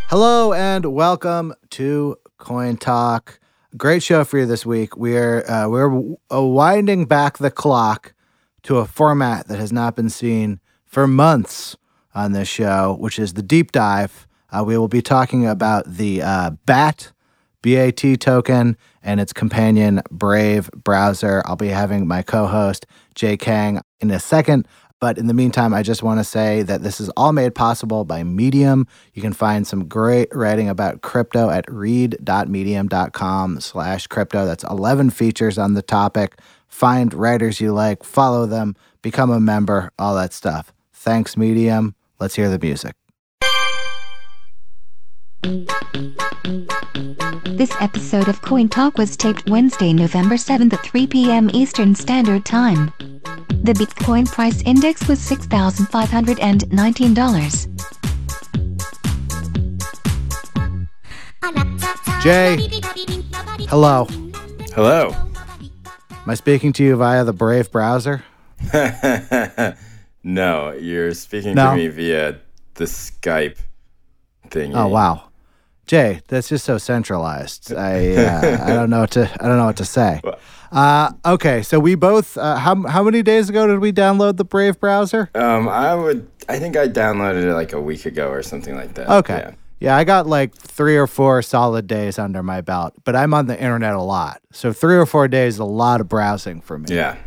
Hello and welcome to Coin Talk. Great show for you this week. We're winding back the clock to a format that has not been seen for months on this show, which is the deep dive. We will be talking about the BAT token and its companion Brave browser. I'll be having my co-host Jay Kang in a second. But in the meantime, I just want to say that this is all made possible by Medium. You can find some great writing about crypto at read.medium.com/crypto. That's 11 features on the topic. Find writers you like, follow them, become a member, all that stuff. Thanks, Medium. Let's hear the music. This episode of Coin Talk was taped Wednesday, November 7th at 3 p.m. Eastern Standard Time. The Bitcoin price index was $6,519. Jay, hello. Hello. Am I speaking to you via the Brave browser? No, you're speaking to me via the Skype thingy. Oh, wow. Jay, that's just so centralized. I don't know what to say. Okay, so we both. How many days ago did we download the Brave browser? I think I downloaded it like a week ago or something like that. Okay. Yeah, I got like 3 or 4 solid days under my belt, but I'm on the internet a lot, so 3 or 4 days is a lot of browsing for me. Yeah.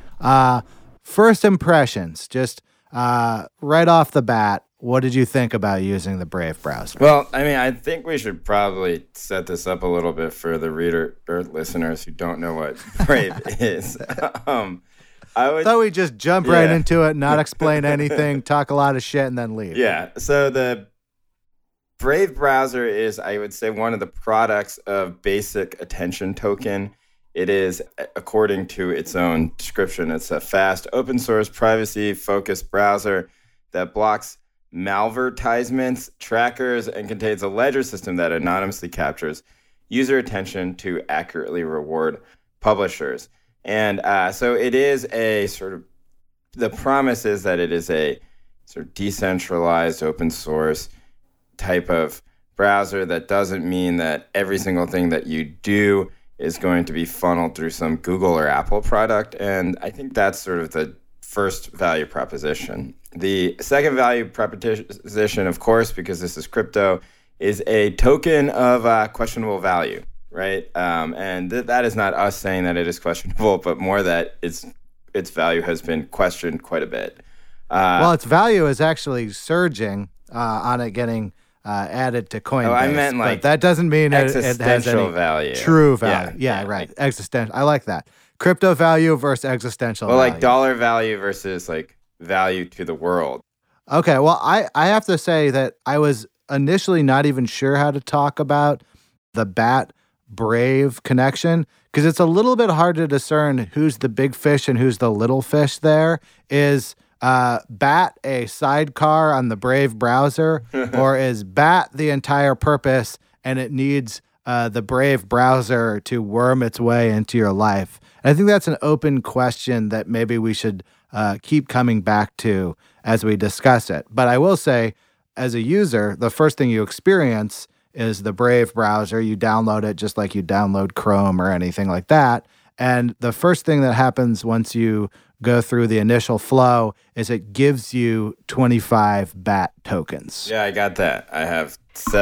First impressions, just right off the bat. What did you think about using the Brave browser? Well, I mean, I think we should probably set this up a little bit for the reader or listeners who don't know what Brave is. I thought we'd just jump right into it, not explain anything, talk a lot of shit, and then leave. Yeah. So the Brave browser is, I would say, one of the products of Basic Attention Token. It is, according to its own description, it's a fast, open source, privacy-focused browser that blocks malvertisements, trackers, and contains a ledger system that anonymously captures user attention to accurately reward publishers. And so it is a sort of, the promise is that it is a sort of decentralized open source type of browser. That doesn't mean that every single thing that you do is going to be funneled through some Google or Apple product. And I think that's sort of the first value proposition. The second value proposition, of course, because this is crypto, is a token of questionable value, right? And that is not us saying that it is questionable, but more that its value has been questioned quite a bit. Well, its value is actually surging on it getting added to Coinbase. Oh, I meant like but that doesn't mean it has any value. True value. Yeah, right. Like, existential. I like that. Crypto value versus existential value. Well, like dollar value versus like value to the world. Okay, well, I have to say that I was initially not even sure how to talk about the BAT Brave connection because it's a little bit hard to discern who's the big fish and who's the little fish there. Is BAT a sidecar on the Brave browser or is BAT the entire purpose and it needs the Brave browser to worm its way into your life? And I think that's an open question that maybe we should keep coming back to as we discuss it. But I will say, as a user, the first thing you experience is the Brave browser. You download it just like you download Chrome or anything like that. And the first thing that happens once you go through the initial flow is it gives you 25 BAT tokens. Yeah, I got that. I have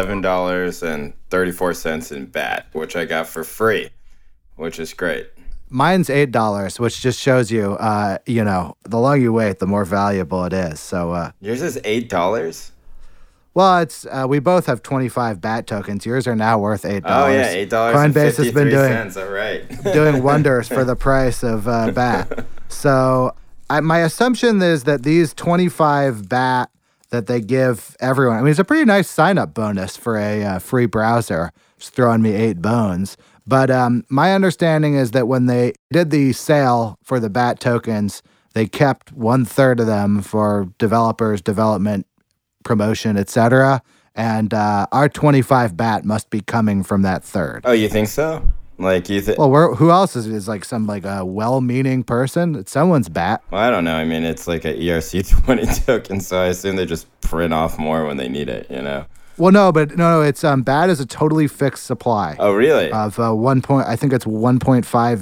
$7.34 in BAT, which I got for free, which is great. Mine's $8, which just shows you, the longer you wait, the more valuable it is. So yours is $8? Well, it's we both have 25 BAT tokens. Yours are now worth $8. Oh yeah, $8. Coinbase has been doing wonders for the price of BAT. So my assumption is that these 25 BAT that they give everyone. I mean, it's a pretty nice sign-up bonus for a free browser. Just throwing me 8 bones. But my understanding is that when they did the sale for the BAT tokens, they kept 1/3 of them for developers, development, promotion, etc. And our 25 BAT must be coming from that third. Oh, you think so? Like you think? Well, who else is like some like a well-meaning person? It's someone's BAT. Well, I don't know. I mean, it's like an ERC20 token, so I assume they just print off more when they need it. You know. Well, no, but no, it's BAT is a totally fixed supply. Oh, really? Of I think it's 1.5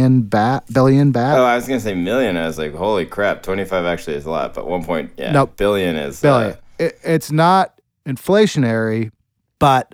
billion BAT. Oh, I was gonna say million. I was like, holy crap, 25 actually is a lot, but Nope. billion is billion. It's not inflationary, but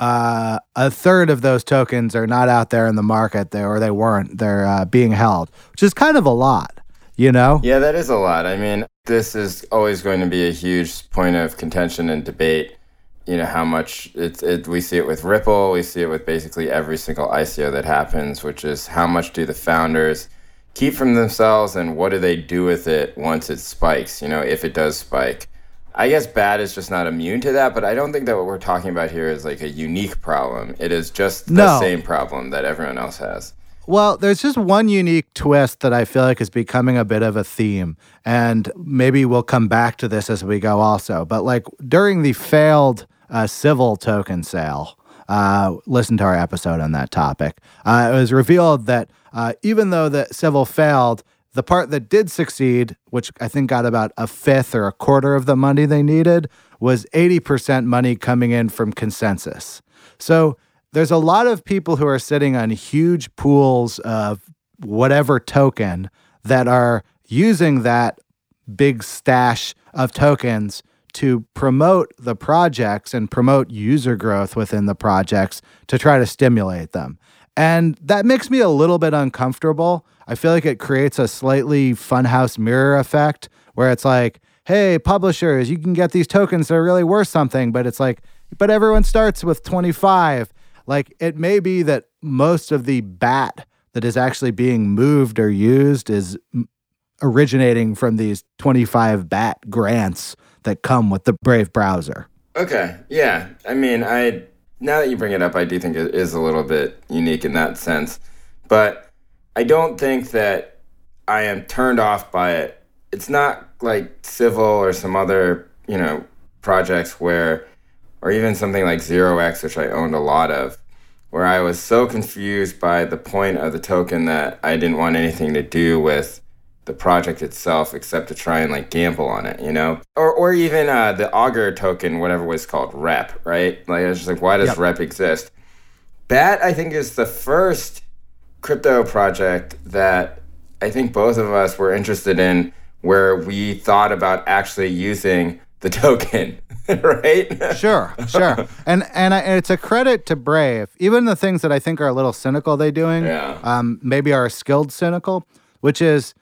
a third of those tokens are not out there in the market there, or they weren't. They're being held, which is kind of a lot, you know? Yeah, that is a lot. I mean, this is always going to be a huge point of contention and debate. You know, how much we see it with Ripple, we see it with basically every single ICO that happens, which is how much do the founders keep from themselves and what do they do with it once it spikes, you know, if it does spike. I guess BAT is just not immune to that, but I don't think that what we're talking about here is like a unique problem. It is just the same problem that everyone else has. Well, there's just one unique twist that I feel like is becoming a bit of a theme, and maybe we'll come back to this as we go also. But like during the failed Civil token sale, listen to our episode on that topic, it was revealed that even though the Civil failed, the part that did succeed, which I think got about a fifth or a quarter of the money they needed, was 80% money coming in from Consensus. So there's a lot of people who are sitting on huge pools of whatever token that are using that big stash of tokens to promote the projects and promote user growth within the projects to try to stimulate them. And that makes me a little bit uncomfortable. I feel like it creates a slightly funhouse mirror effect where it's like, hey, publishers, you can get these tokens that are really worth something, but it's like, but everyone starts with 25. Like, it may be that most of the BAT that is actually being moved or used is originating from these 25 BAT grants that come with the Brave browser. Okay, yeah. I mean, now that you bring it up, I do think it is a little bit unique in that sense. But I don't think that I am turned off by it. It's not like Civil or some other, you know, projects where, or even something like 0x, which I owned a lot of, where I was so confused by the point of the token that I didn't want anything to do with the project itself except to try and like gamble on it, you know? Or even the Augur token, whatever it was called, REP, right? Like, I was just like, why does REP exist? BAT, I think, is the first crypto project that I think both of us were interested in where we thought about actually using the token, right? Sure. And it's a credit to Brave. Even the things that I think are a little cynical they're doing, maybe are skilled cynical, which is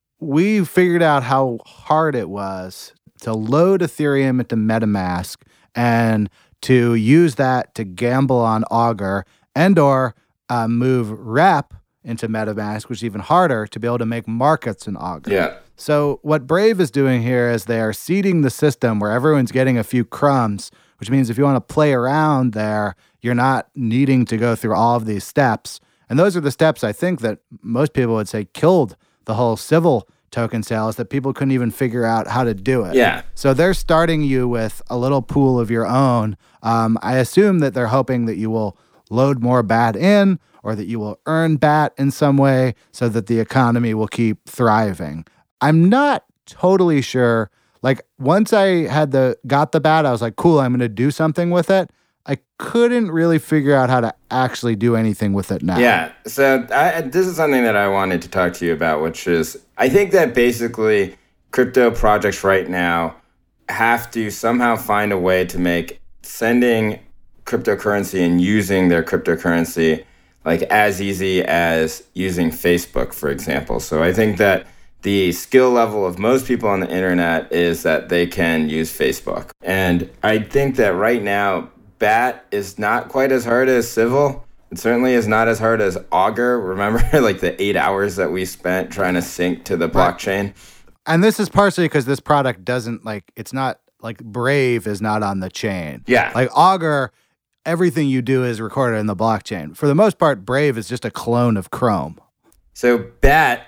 we figured out how hard it was to load Ethereum into MetaMask and to use that to gamble on Augur and or move REP into MetaMask, which is even harder to be able to make markets in Augur. Yeah. So what Brave is doing here is they are seeding the system where everyone's getting a few crumbs, which means if you want to play around there, you're not needing to go through all of these steps. And those are the steps I think that most people would say killed the whole Civil token sales, that people couldn't even figure out how to do it. Yeah. So they're starting you with a little pool of your own. I assume that they're hoping that you will load more BAT in, or that you will earn BAT in some way so that the economy will keep thriving. I'm not totally sure. Like, once I got the BAT, I was like, cool, I'm going to do something with it. I couldn't really figure out how to actually do anything with it now. Yeah, so this is something that I wanted to talk to you about, which is I think that basically crypto projects right now have to somehow find a way to make sending cryptocurrency and using their cryptocurrency like as easy as using Facebook, for example. So I think that the skill level of most people on the internet is that they can use Facebook. And I think that right now, BAT is not quite as hard as Civil. It certainly is not as hard as Augur. Remember like the 8 hours that we spent trying to sync to the blockchain? And this is partially because this product doesn't it's not like Brave is not on the chain. Yeah. Like Augur, everything you do is recorded in the blockchain. For the most part, Brave is just a clone of Chrome. So BAT,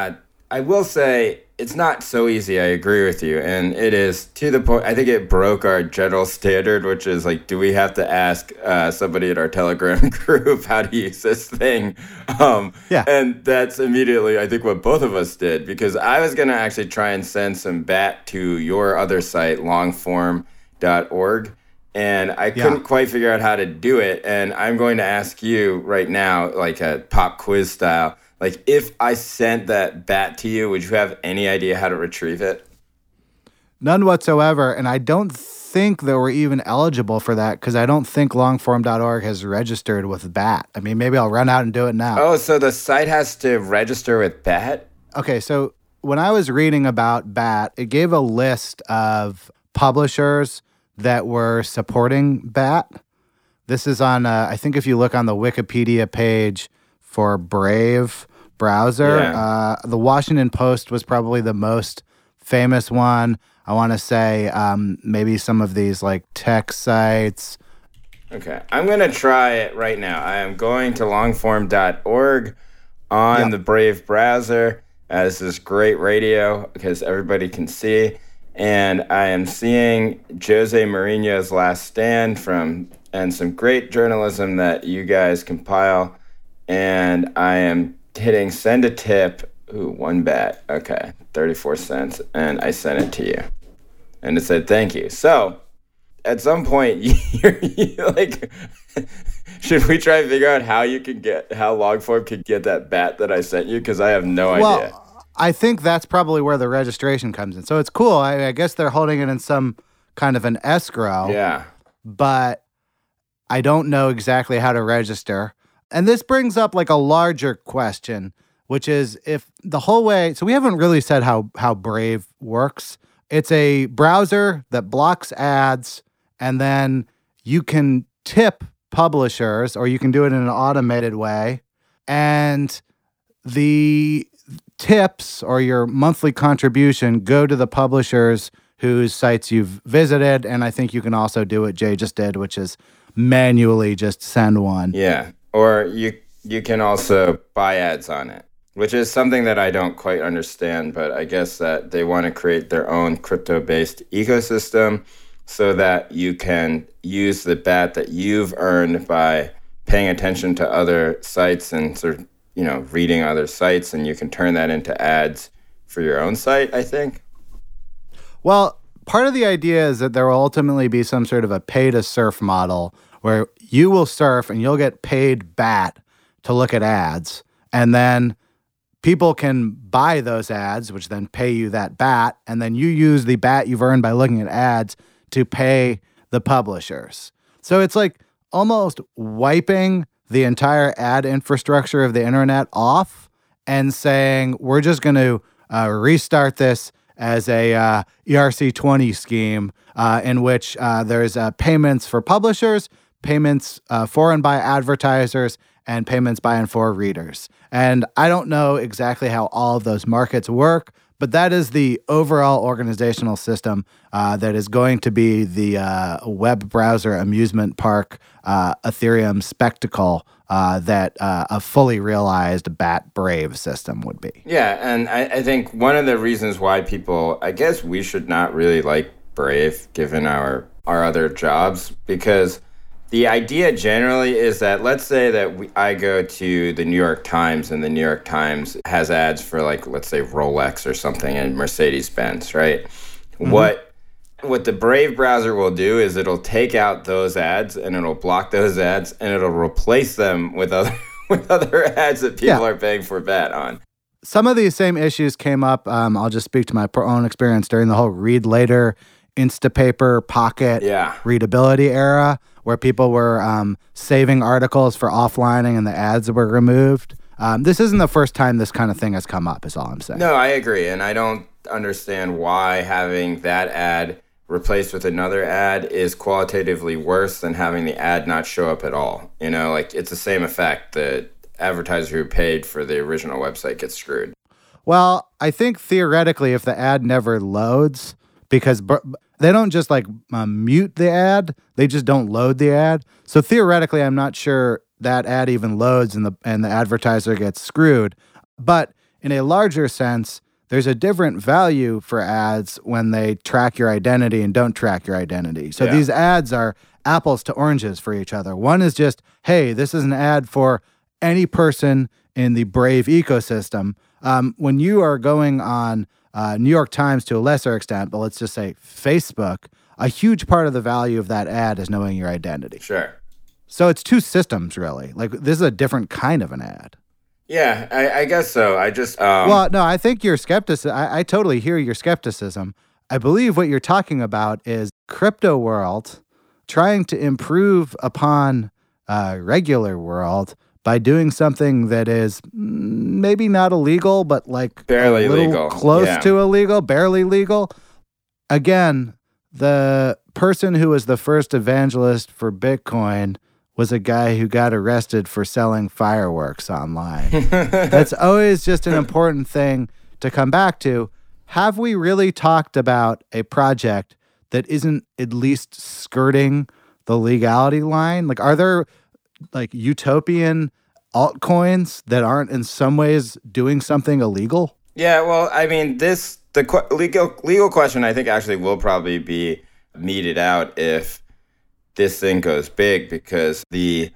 I will say it's not so easy. I agree with you. And it is to the point, I think it broke our general standard, which is like, do we have to ask somebody at our Telegram group how to use this thing? Yeah. And that's immediately, I think, what both of us did, because I was going to actually try and send some BAT to your other site, longform.org. And I couldn't quite figure out how to do it. And I'm going to ask you right now, like a pop quiz style, like if I sent that bat to you, would you have any idea how to retrieve it? None whatsoever. And I don't think that we're even eligible for that because I don't think longform.org has registered with BAT. I mean, maybe I'll run out and do it now. Oh, so the site has to register with BAT? Okay, so when I was reading about BAT, it gave a list of publishers that were supporting BAT. This is on, I think if you look on the Wikipedia page for Brave browser, the Washington Post was probably the most famous one. I want to say maybe some of these like tech sites. Okay, I'm going to try it right now. I am going to longform.org on the Brave browser. This is great radio because everybody can see. And I am seeing Jose Mourinho's Last Stand and some great journalism that you guys compile. And I am hitting send a tip. Ooh, one bat. Okay, 34 cents. And I sent it to you. And it said, thank you. So at some point, you're like, should we try and figure out how Longform can get that bat that I sent you? Because I have no idea. I think that's probably where the registration comes in. So it's cool. I guess they're holding it in some kind of an escrow. Yeah. But I don't know exactly how to register. And this brings up like a larger question, which is if the whole way, so we haven't really said how Brave works. It's a browser that blocks ads, and then you can tip publishers, or you can do it in an automated way. And the tips or your monthly contribution go to the publishers whose sites you've visited. And I think you can also do what Jay just did, which is manually just send one. Yeah. Or you can also buy ads on it, which is something that I don't quite understand, but I guess that they want to create their own crypto-based ecosystem so that you can use the BAT that you've earned by paying attention to other sites and sort of, reading other sites, and you can turn that into ads for your own site, I think. Well, part of the idea is that there will ultimately be some sort of a pay-to-surf model where you will surf and you'll get paid BAT to look at ads, and then people can buy those ads, which then pay you that BAT, and then you use the BAT you've earned by looking at ads to pay the publishers. So it's like almost wiping the entire ad infrastructure of the internet off and saying, we're just going to restart this as a ERC-20 scheme in which there's payments for publishers, payments for and by advertisers, and payments by and for readers. And I don't know exactly how all of those markets work, but that is the overall organizational system that is going to be the web browser amusement park Ethereum spectacle that a fully realized BAT Brave system would be. Yeah, and I think one of the reasons why people, I guess we should not really like Brave given our other jobs, because the idea generally is that, let's say that I go to the New York Times and the New York Times has ads for, like, let's say Rolex or something and Mercedes-Benz, right? Mm-hmm. What the Brave browser will do is it'll take out those ads and it'll block those ads and it'll replace them with other ads that people are paying for BAT on. Some of these same issues came up. I'll just speak to my own experience during the whole read later, Instapaper, Pocket, readability era, where people were saving articles for offlining and the ads were removed. This isn't the first time this kind of thing has come up, is all I'm saying. No, I agree. And I don't understand why having that ad replaced with another ad is qualitatively worse than having the ad not show up at all. Like, it's the same effect. The advertiser who paid for the original website gets screwed. Well, I think theoretically, if the ad never loads, because they don't just mute the ad, they just don't load the ad. So theoretically, I'm not sure that ad even loads and the advertiser gets screwed. But in a larger sense, there's a different value for ads when they track your identity and don't track your identity. So these ads are apples to oranges for each other. One is just, hey, this is an ad for any person in the Brave ecosystem. When you are going on New York Times to a lesser extent, but let's just say Facebook, a huge part of the value of that ad is knowing your identity. Sure. So it's two systems, really. Like, this is a different kind of an ad. Yeah, I guess so. I just Well, no, I think your skepticism, I totally hear your skepticism. I believe what you're talking about is crypto world trying to improve upon regular world by doing something that is maybe not illegal, but like barely a little legal, close to illegal, barely legal. Again, the person who was the first evangelist for Bitcoin was a guy who got arrested for selling fireworks online. That's always just an important thing to come back to. Have we really talked about a project that isn't at least skirting the legality line? Like, are there like utopian altcoins that aren't in some ways doing something illegal? Yeah, well, I mean, legal question I think actually will probably be meted out if this thing goes big, because I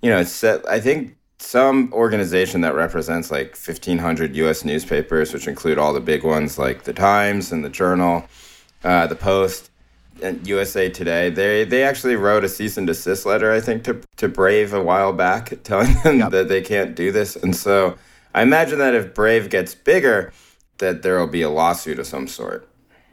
think some organization that represents like 1,500 U.S. newspapers, which include all the big ones like the Times and the Journal, the Post, and USA Today, they actually wrote a cease and desist letter, I think, to Brave a while back, telling them that they can't do this. And so I imagine that if Brave gets bigger, that there will be a lawsuit of some sort.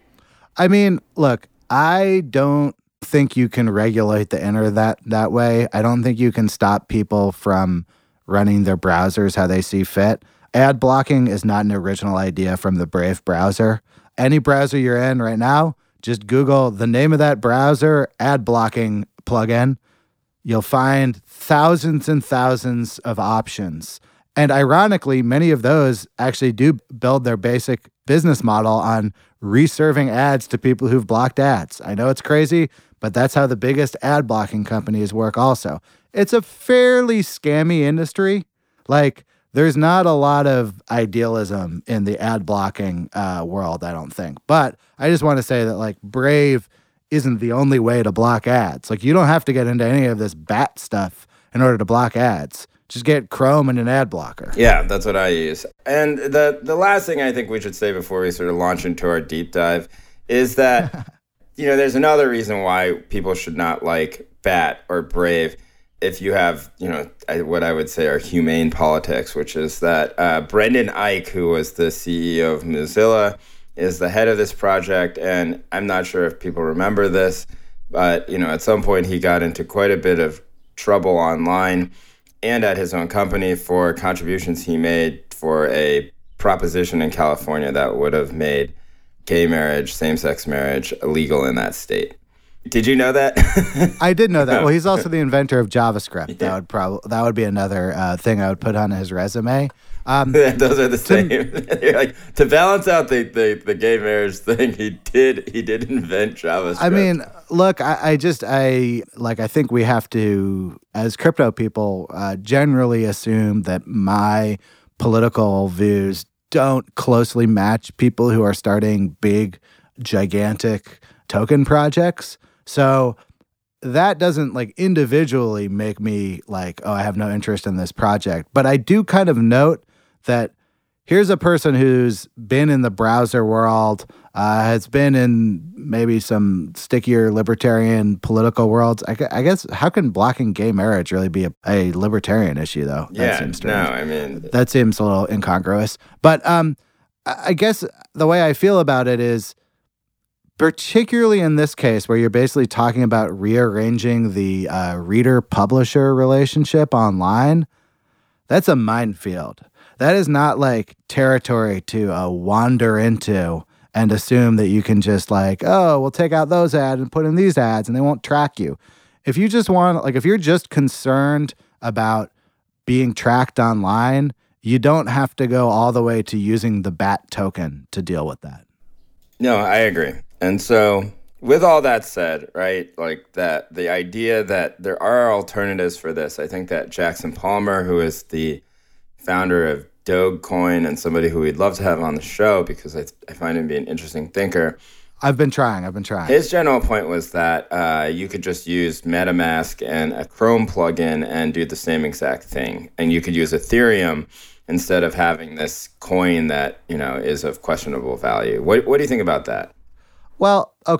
I mean, look, I don't think you can regulate the internet that way. I don't think you can stop people from running their browsers how they see fit. Ad blocking is not an original idea from the Brave browser. Any browser you're in right now, just Google the name of that browser, ad blocking plugin. You'll find thousands and thousands of options. And ironically, many of those actually do build their basic business model on reserving ads to people who've blocked ads. I know it's crazy, but that's how the biggest ad blocking companies work also. It's a fairly scammy industry. Like, there's not a lot of idealism in the ad blocking world, I don't think. But I just want to say that, like, Brave isn't the only way to block ads. Like, you don't have to get into any of this bat stuff in order to block ads. Just get Chrome and an ad blocker. Yeah, that's what I use. And the last thing I think we should say before we sort of launch into our deep dive is that, there's another reason why people should not like BAT or Brave. If you have, what I would say are humane politics, which is that Brendan Eich, who was the CEO of Mozilla, is the head of this project. And I'm not sure if people remember this, but, at some point he got into quite a bit of trouble online and at his own company for contributions he made for a proposition in California that would have made gay marriage, same-sex marriage, illegal in that state. Did you know that? I did know that. Well, he's also the inventor of JavaScript. Yeah. That would be another thing I would put on his resume. Those are the same. Like, to balance out the gay marriage thing, he did invent JavaScript. I mean, look, I think we have to, as crypto people, generally assume that my political views don't closely match people who are starting big, gigantic token projects. So that doesn't like individually make me like, oh, I have no interest in this project. But I do kind of note that here's a person who's been in the browser world, has been in maybe some stickier libertarian political worlds. I guess, how can blocking gay marriage really be a libertarian issue, though? That seems strange. No, I mean... That seems a little incongruous. But I guess the way I feel about it is, particularly in this case where you're basically talking about rearranging the reader-publisher relationship online, that's a minefield. That is not like territory to wander into and assume that you can just like, oh, we'll take out those ads and put in these ads and they won't track you. If you just want, like, if you're just concerned about being tracked online, you don't have to go all the way to using the BAT token to deal with that. No, I agree. And so with all that said, right, like that the idea that there are alternatives for this, I think that Jackson Palmer, who is the founder of Dogecoin and somebody who we'd love to have on the show because I find him to be an interesting thinker. I've been trying. His general point was that you could just use MetaMask and a Chrome plugin and do the same exact thing. And you could use Ethereum instead of having this coin that, is of questionable value. What do you think about that? Well, okay.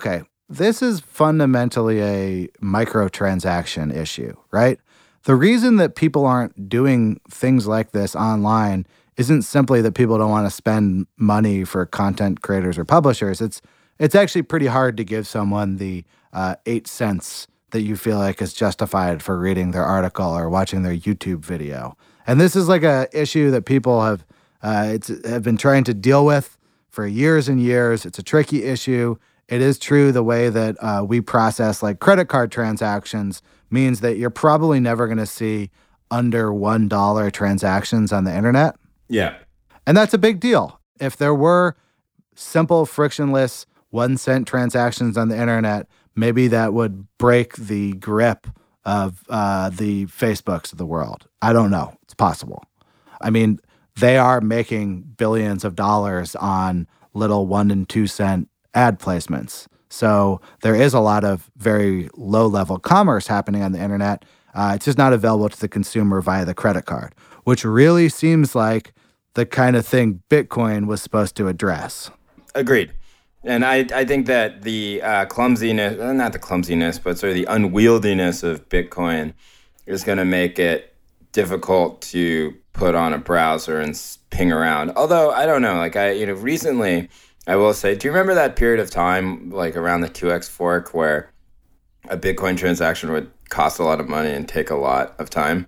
this is fundamentally a microtransaction issue, right? The reason that people aren't doing things like this online isn't simply that people don't want to spend money for content creators or publishers. It's actually pretty hard to give someone the 8 cents that you feel like is justified for reading their article or watching their YouTube video. And this is like a issue that people have been trying to deal with for years and years. It's a tricky issue. It is true the way that we process like credit card transactions means that you're probably never going to see under $1 transactions on the internet. Yeah. And that's a big deal. If there were simple, frictionless 1 cent transactions on the internet, maybe that would break the grip of the Facebooks of the world. I don't know. It's possible. I mean, they are making billions of dollars on little 1 and 2 cent ad placements. So there is a lot of very low-level commerce happening on the internet. It's just not available to the consumer via the credit card, which really seems like the kind of thing Bitcoin was supposed to address. Agreed. And I think that the clumsiness, not the clumsiness, but sort of the unwieldiness of Bitcoin is going to make it difficult to put on a browser and ping around. Although, I don't know, like recently, I will say, do you remember that period of time, like around the 2x fork, where a Bitcoin transaction would cost a lot of money and take a lot of time?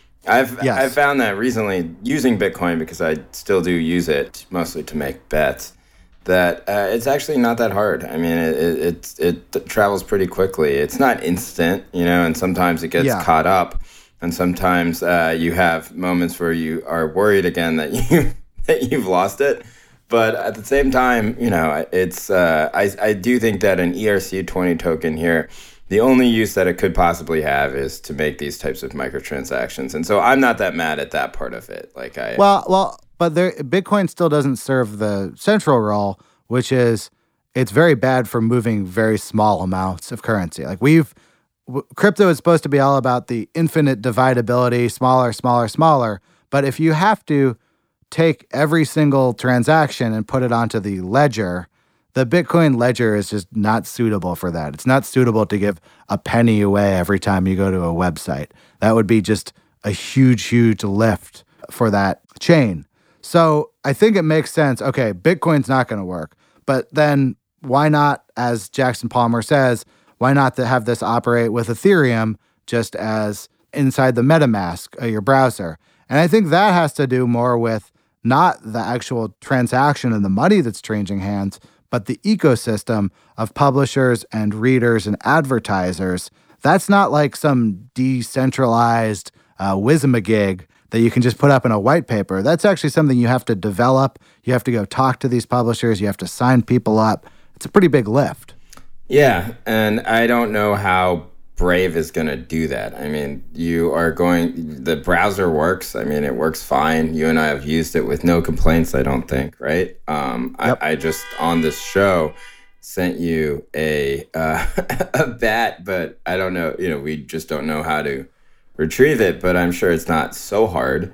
I've found that recently using Bitcoin, because I still do use it mostly to make bets, that it's actually not that hard. I mean, it travels pretty quickly. It's not instant, and sometimes it gets caught up, and sometimes you have moments where you are worried again that you've lost it. But at the same time, it's I do think that an ERC20 token here, the only use that it could possibly have is to make these types of microtransactions, and so I'm not that mad at that part of it. But Bitcoin still doesn't serve the central role, which is it's very bad for moving very small amounts of currency. Like crypto is supposed to be all about the infinite dividability, smaller, smaller, smaller. But if you have to take every single transaction and put it onto the ledger, the Bitcoin ledger is just not suitable for that. It's not suitable to give a penny away every time you go to a website. That would be just a huge, huge lift for that chain. So I think it makes sense. Okay, Bitcoin's not going to work. But then why not, as Jackson Palmer says, why not to have this operate with Ethereum just as inside the MetaMask, your browser? And I think that has to do more with not the actual transaction and the money that's changing hands, but the ecosystem of publishers and readers and advertisers. That's not like some decentralized whiz-a-gig that you can just put up in a white paper. That's actually something you have to develop. You have to go talk to these publishers. You have to sign people up. It's a pretty big lift. Yeah, and I don't know how Brave is going to do that. I mean, the browser works. I mean, it works fine. You and I have used it with no complaints, I don't think, right? Yep. I just, on this show, sent you a bat, but I don't know, we just don't know how to retrieve it, but I'm sure it's not so hard.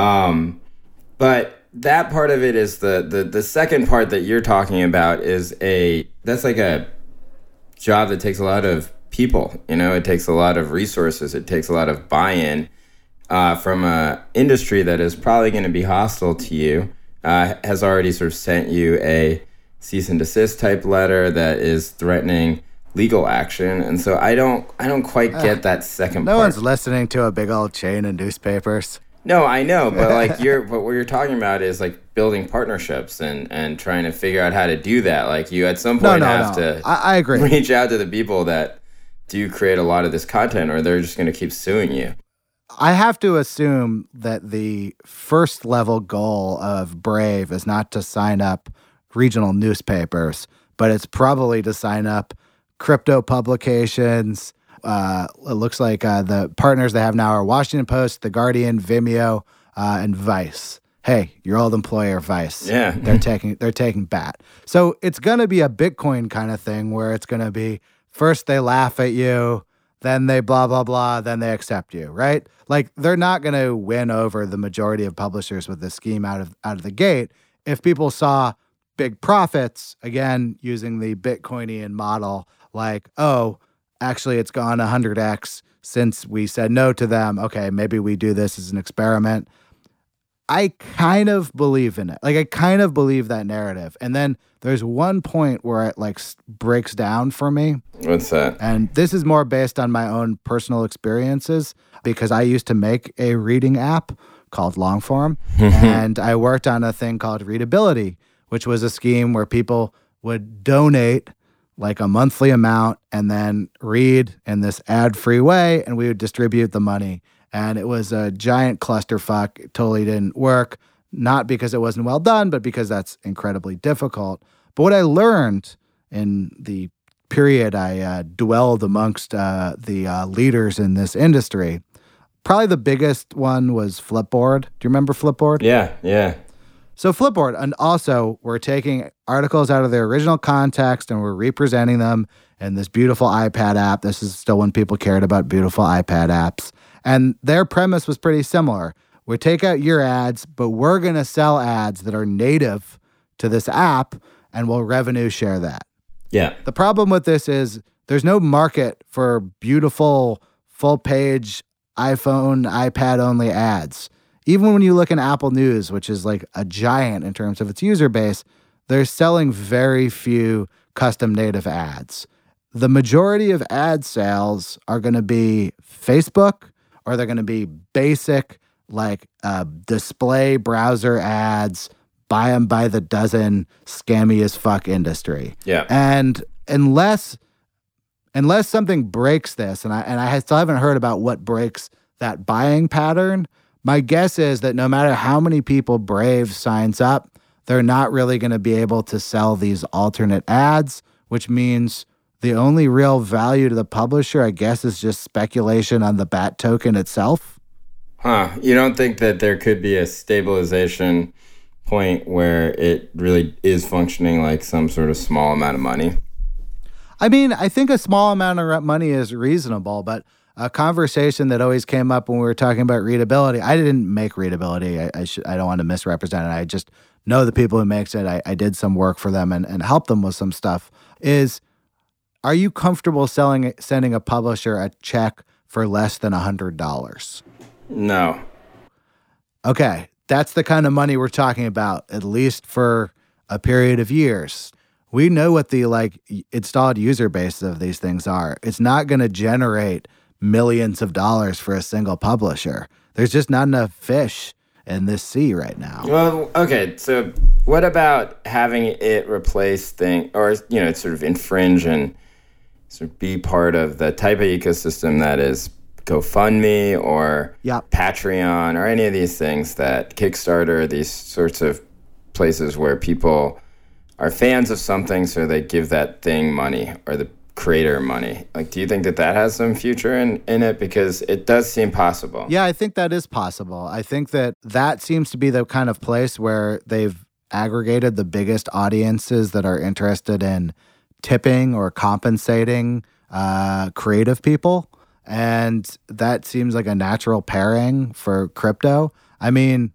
But that part of it is the second part that you're talking about is that's like a job that takes a lot of people, it takes a lot of resources. It takes a lot of buy-in from a industry that is probably going to be hostile to you, has already sort of sent you a cease and desist type letter that is threatening legal action. And so I don't quite get that second part. No one's listening to a big old chain of newspapers. No, I know, but but what you're talking about is like building partnerships and trying to figure out how to do that. Like you at some point to I agree. Reach out to the people that do create a lot of this content, or they're just going to keep suing you. I have to assume that the first level goal of Brave is not to sign up regional newspapers, but it's probably to sign up crypto publications. It looks like the partners they have now are Washington Post, The Guardian, Vimeo, and Vice. Hey, your old employer, Vice. Yeah. They're taking BAT. So it's going to be a Bitcoin kind of thing where it's going to be first they laugh at you, then they blah, blah, blah, then they accept you, right? Like they're not going to win over the majority of publishers with this scheme out of the gate. If people saw big profits, again, using the Bitcoinian model like, oh, actually it's gone 100x since we said no to them. Okay, maybe we do this as an experiment. I kind of believe in it. Like, I kind of believe that narrative. And then there's one point where it like breaks down for me. What's that? And this is more based on my own personal experiences because I used to make a reading app called Longform. And I worked on a thing called Readability, which was a scheme where people would donate like a monthly amount and then read in this ad-free way, and we would distribute the money. And it was a giant clusterfuck. It totally didn't work, not because it wasn't well done, but because that's incredibly difficult. But what I learned in the period I dwelled amongst the leaders in this industry, probably the biggest one was Flipboard. Do you remember Flipboard? Yeah. So Flipboard, and also we're taking articles out of their original context and we're representing them in this beautiful iPad app. This is still when people cared about beautiful iPad apps. And their premise was pretty similar. We take out your ads, but we're going to sell ads that are native to this app, and we'll revenue share that. Yeah. The problem with this is there's no market for beautiful, full-page iPhone, iPad-only ads. Even when you look in Apple News, which is like a giant in terms of its user base, they're selling very few custom native ads. The majority of ad sales are going to be Facebook, or they're going to be basic, like display browser ads, buy them by the dozen, scammy as fuck industry. Yeah. And unless something breaks this, and I still haven't heard about what breaks that buying pattern, my guess is that no matter how many people Brave signs up, they're not really going to be able to sell these alternate ads, which means the only real value to the publisher, I guess, is just speculation on the BAT token itself. Huh. You don't think that there could be a stabilization point where it really is functioning like some sort of small amount of money? I mean, I think a small amount of money is reasonable, but a conversation that always came up when we were talking about Readability, I didn't make Readability. I don't want to misrepresent it. I just know the people who makes it. I did some work for them and helped them with some stuff. Are you comfortable sending a publisher a check for less than $100? No. Okay, that's the kind of money we're talking about, at least for a period of years. We know what the installed user base of these things are. It's not going to generate millions of dollars for a single publisher. There's just not enough fish in this sea right now. Well, okay, so what about having it replace or sort of infringe and sort of be part of the type of ecosystem that is GoFundMe or Patreon or any of these things, that Kickstarter, these sorts of places where people are fans of something, so they give that thing money or the creator money. Like, do you think that has some future in it? Because it does seem possible. Yeah, I think that is possible. I think that seems to be the kind of place where they've aggregated the biggest audiences that are interested in tipping or compensating creative people. And that seems like a natural pairing for crypto. I mean,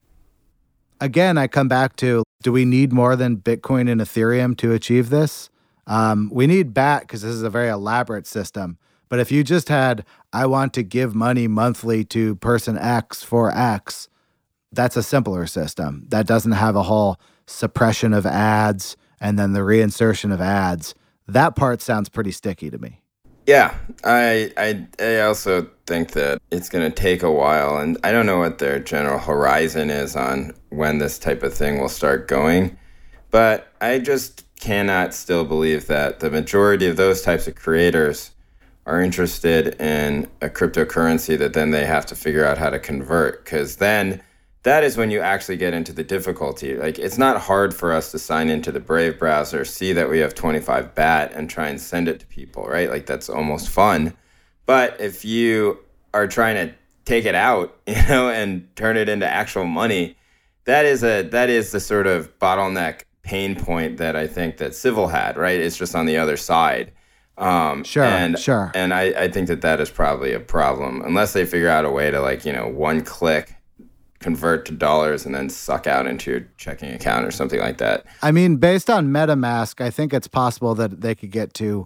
again, I come back to, do we need more than Bitcoin and Ethereum to achieve this? We need BAT because this is a very elaborate system. But if you just had, I want to give money monthly to person X for X, that's a simpler system. That doesn't have a whole suppression of ads and then the reinsertion of ads. That part sounds pretty sticky to me. Yeah, I also think that it's going to take a while, and I don't know what their general horizon is on when this type of thing will start going, but I just cannot still believe that the majority of those types of creators are interested in a cryptocurrency that then they have to figure out how to convert, because then that is when you actually get into the difficulty. Like, it's not hard for us to sign into the Brave browser, see that we have 25 BAT, and try and send it to people, right? Like, that's almost fun. But if you are trying to take it out, and turn it into actual money, that is the sort of bottleneck pain point that I think that Civil had, right? It's just on the other side. Sure. And I think that is probably a problem, unless they figure out a way to, one click convert to dollars and then suck out into your checking account or something like that. I mean, based on MetaMask, I think it's possible that they could get to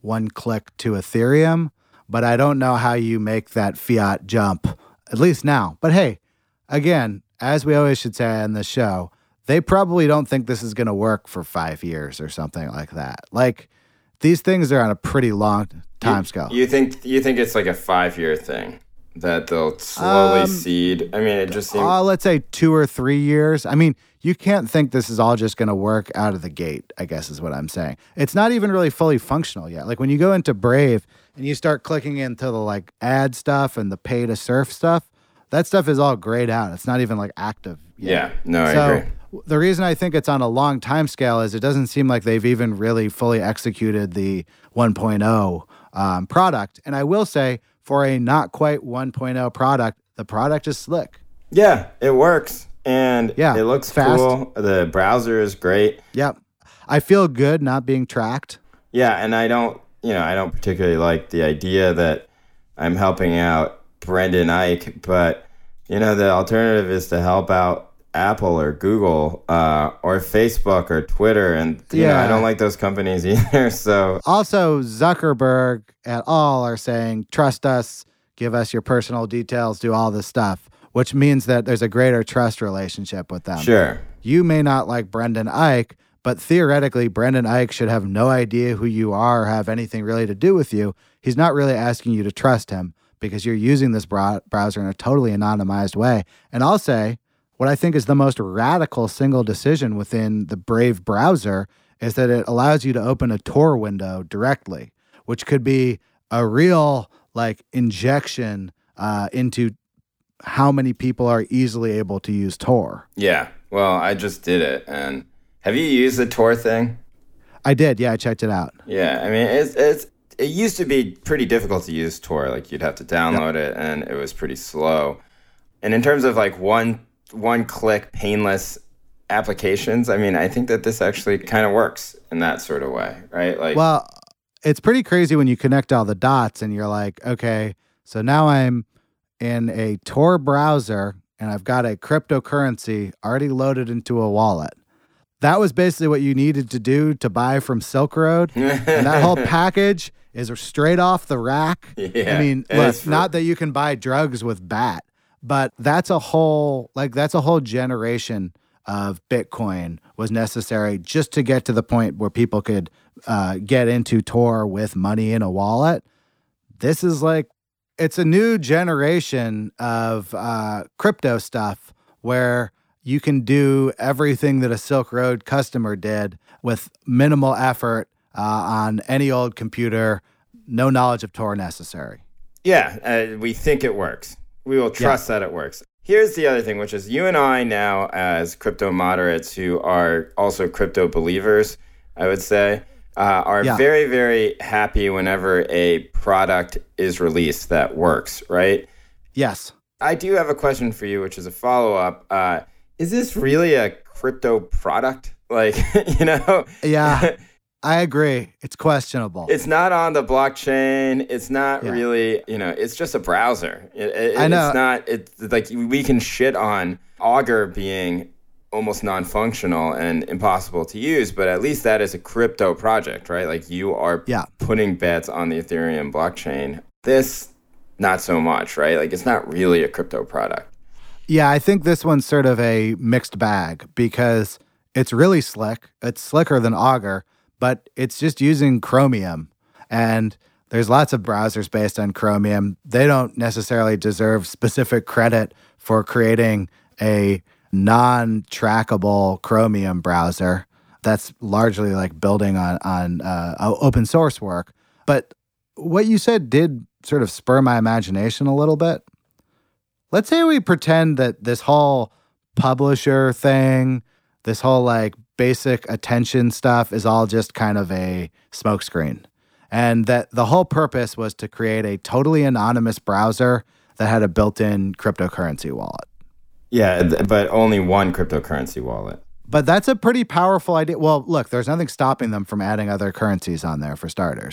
one click to Ethereum, but I don't know how you make that fiat jump, at least now. But hey, again, as we always should say on the show, they probably don't think this is going to work for 5 years or something like that. Like, these things are on a pretty long time scale. You think it's like a 5-year thing that they'll slowly seed? I mean, it just seems... let's say 2 or 3 years. I mean, you can't think this is all just going to work out of the gate, I guess is what I'm saying. It's not even really fully functional yet. Like, when you go into Brave and you start clicking into the, like, ad stuff and the pay to surf stuff, that stuff is all grayed out. It's not even, like, active yet. Yeah, no, I agree. The reason I think it's on a long time scale is it doesn't seem like they've even really fully executed the 1.0 product. And I will say, for a not quite 1.0 product, the product is slick. Yeah, it works. And it looks fast. Cool. The browser is great. Yep. I feel good not being tracked. Yeah, and I don't particularly like the idea that I'm helping out Brendan Eich, but, the alternative is to help out Apple or Google or Facebook or Twitter. And, I don't like those companies either. So also, Zuckerberg et al. Are saying, trust us, give us your personal details, do all this stuff, which means that there's a greater trust relationship with them. Sure. You may not like Brendan Eich, but theoretically, Brendan Eich should have no idea who you are or have anything really to do with you. He's not really asking you to trust him because you're using this browser in a totally anonymized way. And I'll say, what I think is the most radical single decision within the Brave browser is that it allows you to open a Tor window directly, which could be a real injection into how many people are easily able to use Tor. Yeah. Well, I just did it. And have you used the Tor thing? I did. Yeah, I checked it out. Yeah. I mean, it used to be pretty difficult to use Tor. Like, you'd have to download it, and it was pretty slow. And in terms of one-click, painless applications, I mean, I think that this actually kind of works in that sort of way, right? Well, it's pretty crazy when you connect all the dots and you're like, okay, so now I'm in a Tor browser and I've got a cryptocurrency already loaded into a wallet. That was basically what you needed to do to buy from Silk Road. And that whole package is straight off the rack. Yeah, I mean, look, not that you can buy drugs with BAT, but that's a whole generation of Bitcoin was necessary just to get to the point where people could get into Tor with money in a wallet. This is it's a new generation of crypto stuff where you can do everything that a Silk Road customer did with minimal effort on any old computer, no knowledge of Tor necessary. Yeah, we think it works. We will trust that it works. Here's the other thing, which is you and I now, as crypto moderates who are also crypto believers, I would say, are very, very happy whenever a product is released that works, right? Yes. I do have a question for you, which is a follow-up. Is this really a crypto product? Yeah. I agree. It's questionable. It's not on the blockchain. It's not really, it's just a browser. I know. It's like we can shit on Augur being almost non-functional and impossible to use, but at least that is a crypto project, right? Like, you are putting bets on the Ethereum blockchain. This, not so much, right? Like, it's not really a crypto product. Yeah, I think this one's sort of a mixed bag because it's really slick. It's slicker than Augur, but it's just using Chromium. And there's lots of browsers based on Chromium. They don't necessarily deserve specific credit for creating a non-trackable Chromium browser. That's largely building on open source work. But what you said did sort of spur my imagination a little bit. Let's say we pretend that this whole publisher thing, this whole basic attention stuff is all just kind of a smokescreen. And that the whole purpose was to create a totally anonymous browser that had a built-in cryptocurrency wallet. Yeah, but only one cryptocurrency wallet. But that's a pretty powerful idea. Well, look, there's nothing stopping them from adding other currencies on there for starters.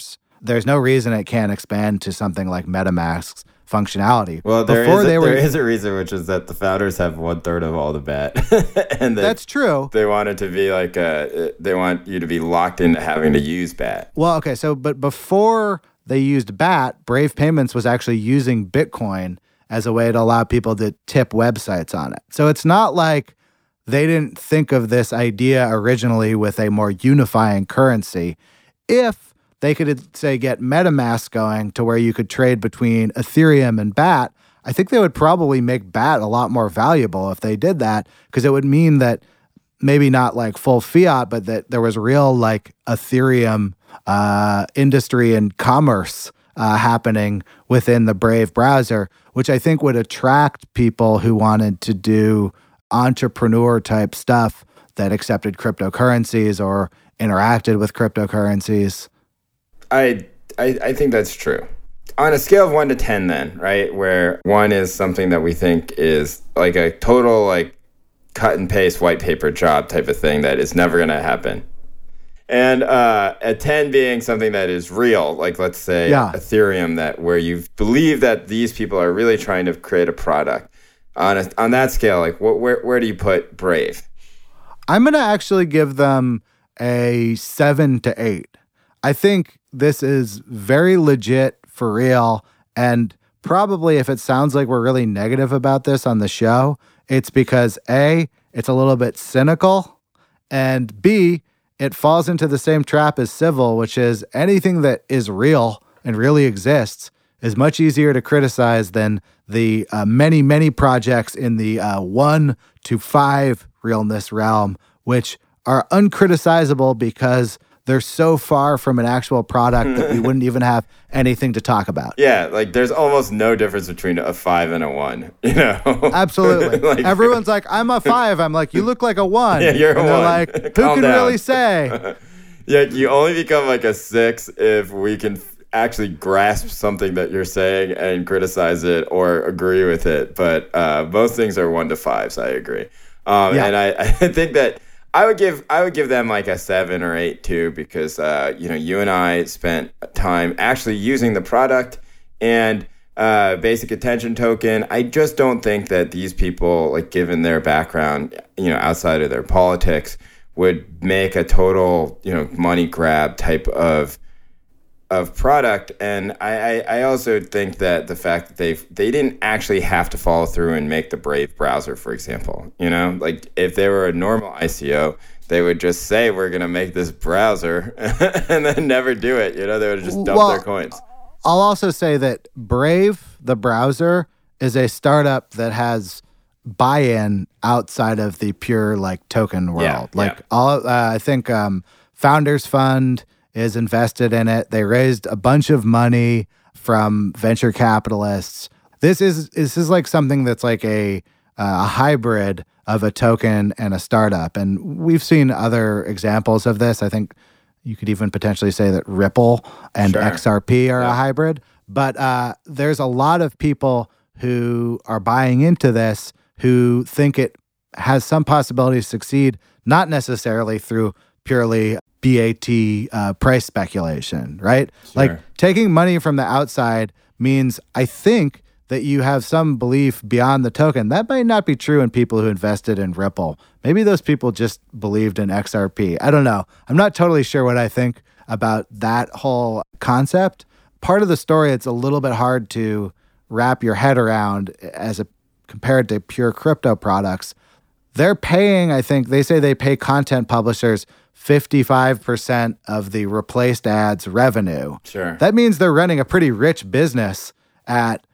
there's no reason it can't expand to something like MetaMask's functionality. Well, there is a reason, which is that the founders have 1/3 of all the BAT. And that's true. They want it to be like they want you to be locked into having to use BAT. Well, okay, but before they used BAT, Brave Payments was actually using Bitcoin as a way to allow people to tip websites on it. So it's not like they didn't think of this idea originally with a more unifying currency. If they could, say, get MetaMask going to where you could trade between Ethereum and BAT, I think they would probably make BAT a lot more valuable if they did that, because it would mean that maybe not like full fiat, but that there was real like Ethereum industry and commerce happening within the Brave browser, which I think would attract people who wanted to do entrepreneur type stuff that accepted cryptocurrencies or interacted with cryptocurrencies. I think that's true. On a scale of 1 to 10 then, right, where 1 is something that we think is like a total like cut and paste white paper job type of thing that is never going to happen. And a 10 being something that is real, like let's say Ethereum, that where you believe that these people are really trying to create a product. On that scale, like where do you put Brave? I'm going to actually give them a 7 to 8. I think this is very legit, for real, and probably if it sounds like we're really negative about this on the show, it's because A, it's a little bit cynical, and B, it falls into the same trap as Civil, which is anything that is real and really exists is much easier to criticize than the many, many projects in the 1 to 5 realness realm, which are uncriticizable because they're so far from an actual product that we wouldn't even have anything to talk about. Yeah, like there's almost no difference between a 5 and a 1, you know? Absolutely. Like, everyone's like, I'm a 5. I'm like, you look like a 1. Yeah, you're a 1. They're like, who can really say? Yeah, you only become like a 6 if we can actually grasp something that you're saying and criticize it or agree with it. But most things are 1 to 5s, I agree. And I think that I would give them like a 7 or 8 too, because you and I spent time actually using the product and basic attention token. I just don't think that these people, like given their background, outside of their politics, would make a total money grab type of product. And I also think that the fact that they didn't actually have to follow through and make the Brave browser, for example, like if they were a normal ICO, they would just say, we're going to make this browser and then never do it. They would have just dumped their coins. I'll also say that Brave, the browser, is a startup that has buy-in outside of the pure like token world. I think Founders Fund is invested in it. They raised a bunch of money from venture capitalists. This is like something that's like a hybrid of a token and a startup. And we've seen other examples of this. I think you could even potentially say that Ripple and XRP are a hybrid. But there's a lot of people who are buying into this who think it has some possibility to succeed, not necessarily through purely BAT price speculation, right? Sure. Like taking money from the outside means, I think, that you have some belief beyond the token. That might not be true in people who invested in Ripple. Maybe those people just believed in XRP. I don't know. I'm not totally sure what I think about that whole concept. Part of the story, it's a little bit hard to wrap your head around compared to pure crypto products. They're paying, I think, they say they pay content publishers 55% of the replaced ads revenue. Sure. That means they're running a pretty rich business at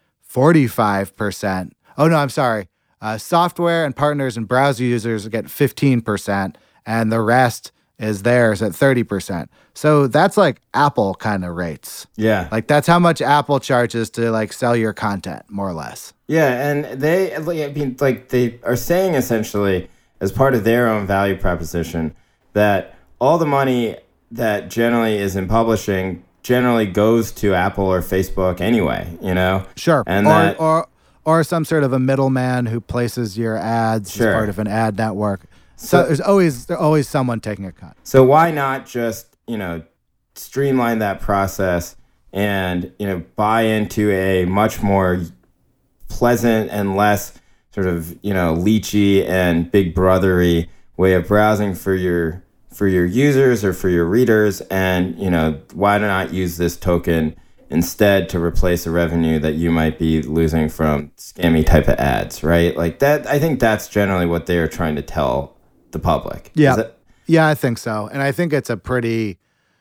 45%. Oh, no, I'm sorry. Software and partners and browser users get 15%, and the rest is theirs at 30%. So that's like Apple kind of rates. Yeah. Like that's how much Apple charges to like sell your content, more or less. Yeah, and they are saying essentially, as part of their own value proposition, that all the money that generally is in publishing generally goes to Apple or Facebook anyway, Sure. And or some sort of a middleman who places your ads as part of an ad network. So there's always someone taking a cut. So why not just, streamline that process and, buy into a much more pleasant and less sort of, leechy and big brothery way of browsing for your users or for your readers. And, why not use this token instead to replace the revenue that you might be losing from scammy type of ads, right? Like that, I think that's generally what they are trying to tell the public. Yeah. Yeah, I think so. And I think that's a pretty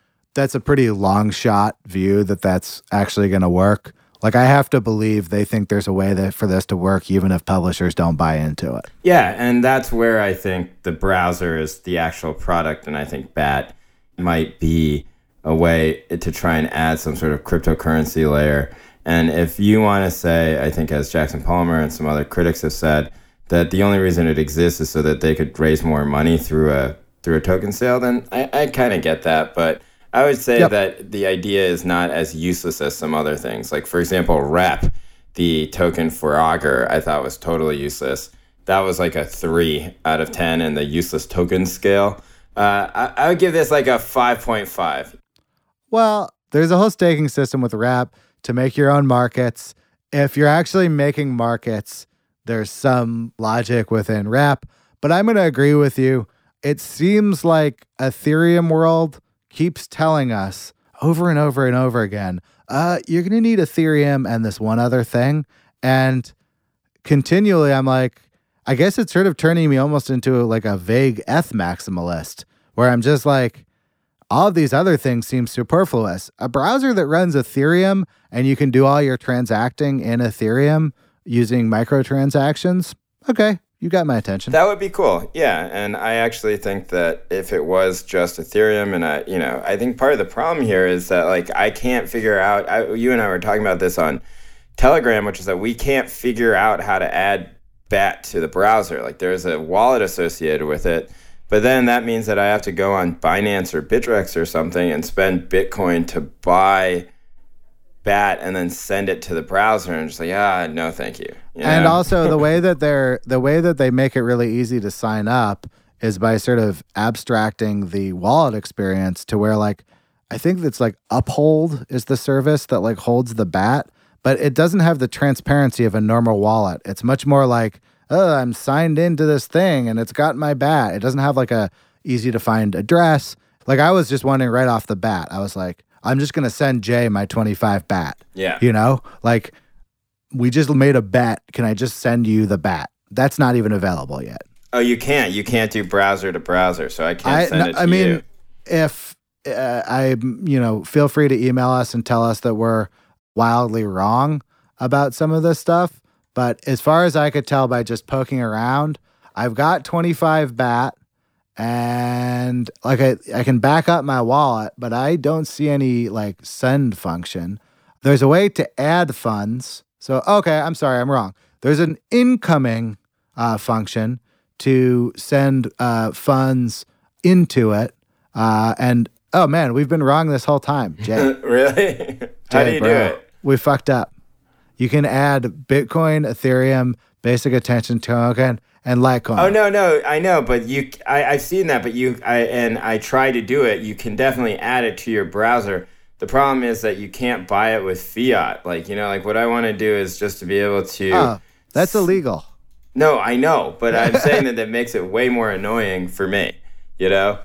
long shot view that's actually going to work. Like, I have to believe they think there's a way for this to work, even if publishers don't buy into it. Yeah, and that's where I think the browser is the actual product, and I think BAT might be a way to try and add some sort of cryptocurrency layer. And if you want to say, I think as Jackson Palmer and some other critics have said, that the only reason it exists is so that they could raise more money through a token sale, then I kind of get that. But I would say that the idea is not as useless as some other things. Like, for example, Rep, the token for Augur, I thought was totally useless. That was like a 3 out of 10 in the useless token scale. I would give this like a 5.5. Well, there's a whole staking system with Rep to make your own markets. If you're actually making markets, there's some logic within Rep. But I'm going to agree with you. It seems like Ethereum world keeps telling us over and over and over again, you're going to need Ethereum and this one other thing. And continually, I'm like, I guess it's sort of turning me almost into like a vague ETH maximalist, where I'm just like, all of these other things seem superfluous. A browser that runs Ethereum and you can do all your transacting in Ethereum using microtransactions, okay, you got my attention. That would be cool. Yeah. And I actually think that if it was just Ethereum, and I think part of the problem here is that, like, I can't figure out, you and I were talking about this on Telegram, which is that we can't figure out how to add BAT to the browser. Like, there's a wallet associated with it, but then that means that I have to go on Binance or Bittrex or something and spend Bitcoin to buy BAT and then send it to the browser, and just like, no, thank you. And also the way that they make it really easy to sign up is by sort of abstracting the wallet experience to where, like, I think that's like Uphold is the service that like holds the BAT, but it doesn't have the transparency of a normal wallet. It's much more like, oh, I'm signed into this thing and it's got my BAT. It doesn't have like a easy to find address. Like, I was just wondering right off the bat, I was like, I'm just going to send Jay my 25 BAT. Yeah. Like, we just made a bet. Can I just send you the BAT? That's not even available yet. Oh, you can't. You can't do browser to browser, so I can't send it to you. I mean, if feel free to email us and tell us that we're wildly wrong about some of this stuff. But as far as I could tell by just poking around, I've got 25 BAT. And like I can back up my wallet, but I don't see any like send function. There's a way to add funds. So, okay, I'm sorry, I'm wrong. There's an incoming function to send funds into it. And oh man, we've been wrong this whole time, Jay. Really? How do you do it? We fucked up. You can add Bitcoin, Ethereum, basic attention token, and Litecoin. Oh, no, I know, but I've seen that, but I try to do it. You can definitely add it to your browser. The problem is that you can't buy it with fiat. Like, what I want to do is just to be able to... Oh, that's illegal. No, I know, but I'm saying that makes it way more annoying for me, Sure.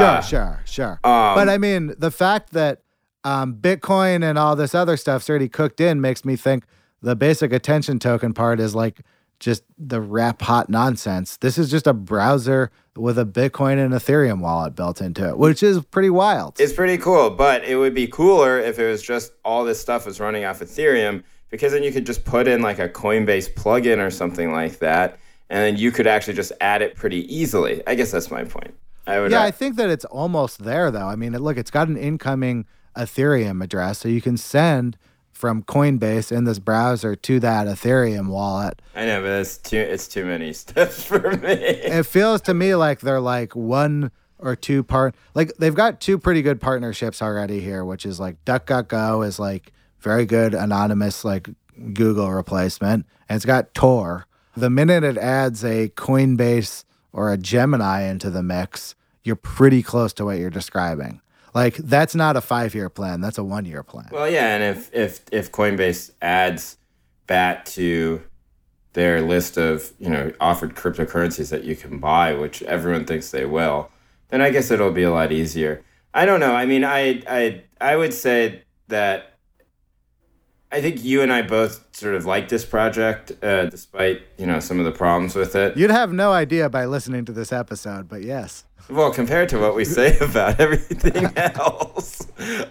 But I mean, the fact that Bitcoin and all this other stuff's already cooked in makes me think the basic attention token part is like just the Rep hot nonsense. This is just a browser with a Bitcoin and Ethereum wallet built into it, which is pretty wild. It's pretty cool, but it would be cooler if it was just all this stuff was running off Ethereum, because then you could just put in like a Coinbase plugin or something like that, and then you could actually just add it pretty easily. I guess that's my point. I think that it's almost there, though. I mean, it's got an incoming Ethereum address, so you can send from Coinbase in this browser to that Ethereum wallet. I know, but it's too many steps for me. It feels to me like they're like one or two like they've got two pretty good partnerships already here, which is like DuckDuckGo is like very good anonymous like Google replacement, and it's got Tor. The minute it adds a Coinbase or a Gemini into the mix, you're pretty close to what you're describing. Like, that's not a 5-year plan. That's a 1-year plan. Well, yeah, and if Coinbase adds BAT to their list of, offered cryptocurrencies that you can buy, which everyone thinks they will, then I guess it'll be a lot easier. I don't know. I mean, I would say that I think you and I both sort of like this project, despite, some of the problems with it. You'd have no idea by listening to this episode, but yes. Well, compared to what we say about everything else.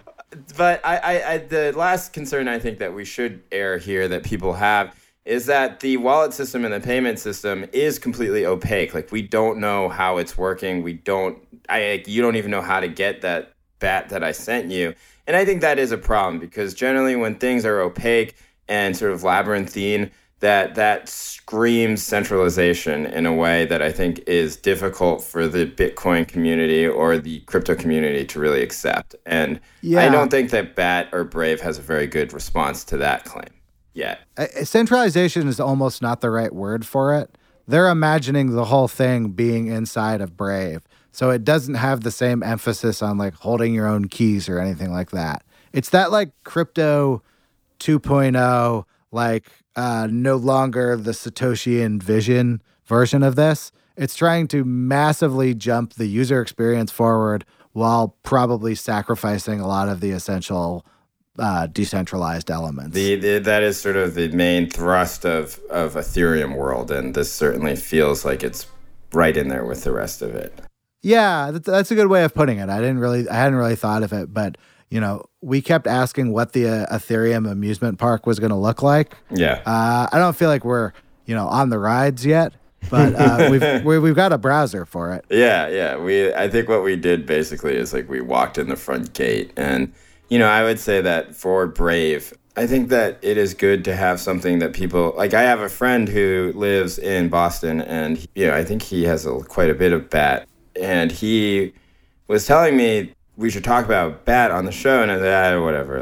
But the last concern I think that we should air here that people have is that the wallet system and the payment system is completely opaque. Like, we don't know how it's working. You don't even know how to get that BAT that I sent you. And I think that is a problem, because generally when things are opaque and sort of labyrinthine, that screams centralization in a way that I think is difficult for the Bitcoin community or the crypto community to really accept. And I don't think that BAT or Brave has a very good response to that claim yet. Centralization is almost not the right word for it. They're imagining the whole thing being inside of Brave. So it doesn't have the same emphasis on like holding your own keys or anything like that. It's that like crypto 2.0, like no longer the Satoshian vision version of this. It's trying to massively jump the user experience forward while probably sacrificing a lot of the essential decentralized elements. That is sort of the main thrust of Ethereum world, and this certainly feels like it's right in there with the rest of it. Yeah, that's a good way of putting it. I hadn't really thought of it, but we kept asking what the Ethereum amusement park was going to look like. Yeah. I don't feel like we're on the rides yet, but we've got a browser for it. Yeah. I think what we did basically is like we walked in the front gate, and I would say that for Brave, I think that it is good to have something that people like. I have a friend who lives in Boston, and I think he has quite a bit of BAT, and he was telling me we should talk about BAT on the show, and I said, whatever.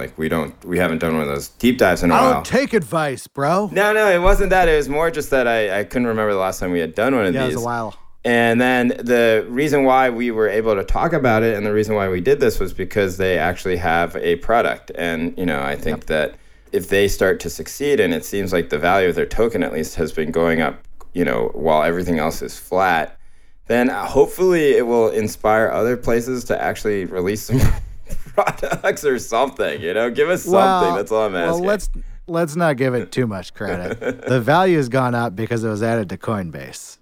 We haven't done one of those deep dives in a while. I don't take advice, bro. No, it wasn't that. It was more just that I couldn't remember the last time we had done one of these. Yeah, it was a while. And then the reason why we were able to talk about it and the reason why we did this was because they actually have a product. And, I think that if they start to succeed, and it seems like the value of their token at least has been going up, while everything else is flat, then hopefully it will inspire other places to actually release some products or something, give us something. That's all I'm asking. Well, let's not give it too much credit. The value has gone up because it was added to Coinbase.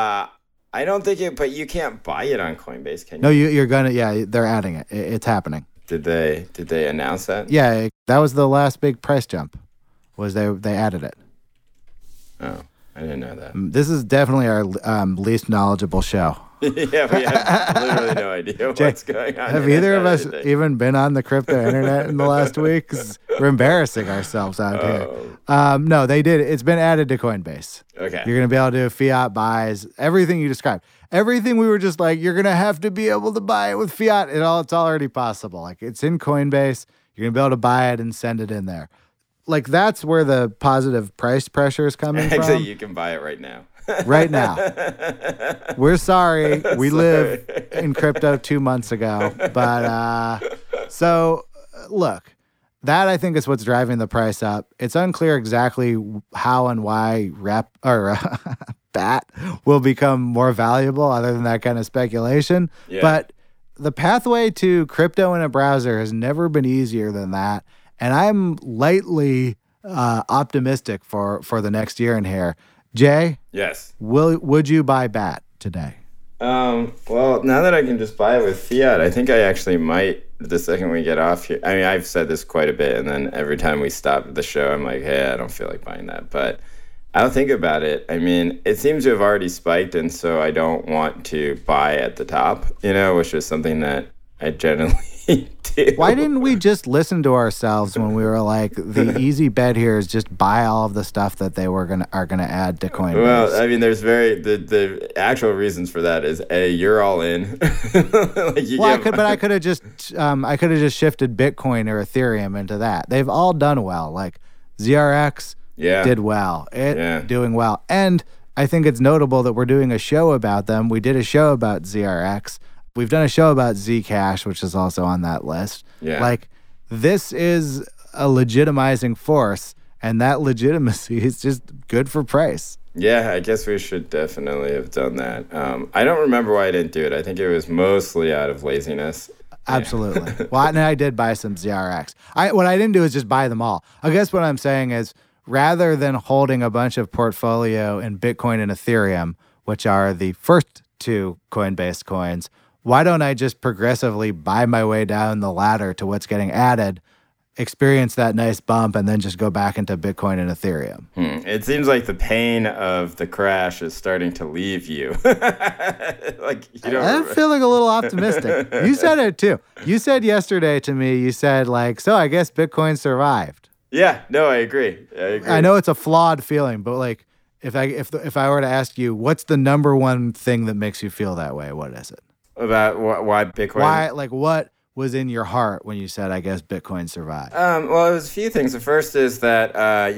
I don't think it, but you can't buy it on Coinbase, can you? No, you're gonna. Yeah, they're adding it. It's happening. Did they announce that? Yeah, that was the last big price jump. Was they added it? Oh, I didn't know that. This is definitely our least knowledgeable show. Yeah, we have literally no idea what's going on. Have either of us even been on the crypto internet in the last week? 'Cause we're embarrassing ourselves out here. No, they did. It's been added to Coinbase. Okay. You're going to be able to do fiat buys, everything you described. Everything we were just like, you're going to have to be able to buy it with fiat. It's already possible. Like, it's in Coinbase. You're going to be able to buy it and send it in there. Like, that's where the positive price pressure is coming from. Actually, you can buy it right now. Right now. We're sorry. We lived in crypto 2 months ago. But so look, that I think is what's driving the price up. It's unclear exactly how and why BAT will become more valuable other than that kind of speculation. Yeah. But the pathway to crypto in a browser has never been easier than that. And I'm lightly optimistic for the next year in here. Jay? Yes. Would you buy BAT today? Well, now that I can just buy it with fiat, I think I actually might the second we get off here. I mean, I've said this quite a bit, and then every time we stop the show, I'm like, hey, I don't feel like buying that. But I'll think about it. I mean, it seems to have already spiked, and so I don't want to buy at the top, which is something that I generally do. Why didn't we just listen to ourselves when we were like, the easy bet here is just buy all of the stuff that they are gonna add to Coinbase? Well, I mean, there's the actual reasons for that is you're all in. I could have just shifted Bitcoin or Ethereum into that. They've all done well. Like ZRX did well. Doing well, and I think it's notable that we're doing a show about them. We did a show about ZRX. We've done a show about Zcash, which is also on that list. Yeah. Like, this is a legitimizing force, and that legitimacy is just good for price. Yeah, I guess we should definitely have done that. I don't remember why I didn't do it. I think it was mostly out of laziness. Absolutely. Well, and I did buy some ZRX. What I didn't do is just buy them all. I guess what I'm saying is, rather than holding a bunch of portfolio in Bitcoin and Ethereum, which are the first two Coinbase coins, why don't I just progressively buy my way down the ladder to what's getting added, experience that nice bump, and then just go back into Bitcoin and Ethereum? It seems like the pain of the crash is starting to leave you. Like, you don't. I'm feeling a little optimistic. You said it too. You said yesterday to me, you said like, so I guess Bitcoin survived. Yeah, no, I agree. I know it's a flawed feeling, but like, if I were to ask you, what's the number one thing that makes you feel that way? What is it? About why Bitcoin? Why, like, what was in your heart when you said, I guess Bitcoin survived? Well, it was a few things. The first is that,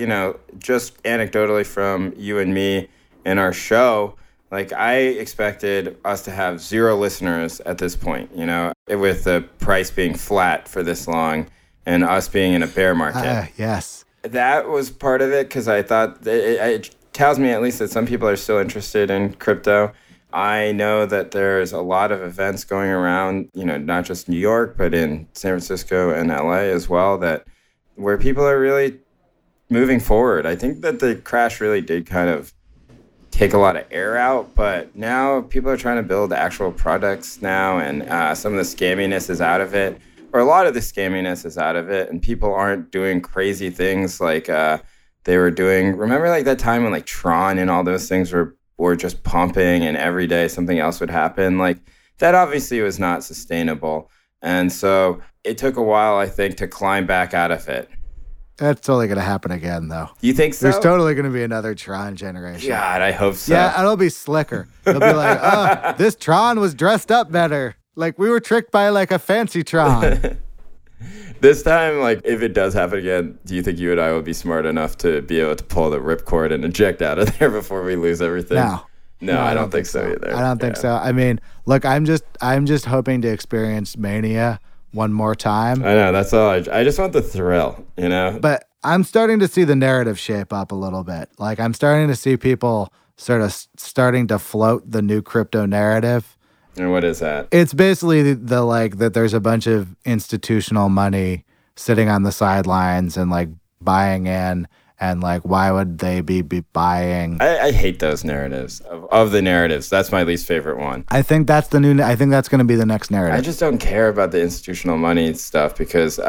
just anecdotally from you and me in our show, like, I expected us to have 0 listeners at this point, with the price being flat for this long and us being in a bear market. Yes. That was part of it, because I thought it tells me at least that some people are still interested in crypto. I know that there's a lot of events going around, not just New York, but in San Francisco and LA as well, where people are really moving forward. I think that the crash really did kind of take a lot of air out, but now people are trying to build actual products now, and some of the scamminess is out of it, or a lot of the scamminess is out of it, and people aren't doing crazy things like they were doing. Remember like that time when like Tron and all those things were just pumping, and every day something else would happen? Like, that obviously was not sustainable. And so it took a while, I think, to climb back out of it. That's totally going to happen again, though. You think so? There's totally going to be another Tron generation. God, I hope so. Yeah, it'll be slicker. It'll be like, oh, this Tron was dressed up better. Like, we were tricked by like a fancy Tron. This time, like, if it does happen again, do you think you and I will be smart enough to be able to pull the ripcord and eject out of there before we lose everything? No, I don't think so either. I don't think so. I mean, look, I'm just hoping to experience Mania one more time. I know, that's all. I just want the thrill, But I'm starting to see the narrative shape up a little bit. Like, I'm starting to see people sort of starting to float the new crypto narrative. And what is that? It's basically the like that there's a bunch of institutional money sitting on the sidelines and like buying in, and like, why would they be buying? I hate those narratives of the narratives. That's my least favorite one. I think that's going to be the next narrative. I just don't care about the institutional money stuff, because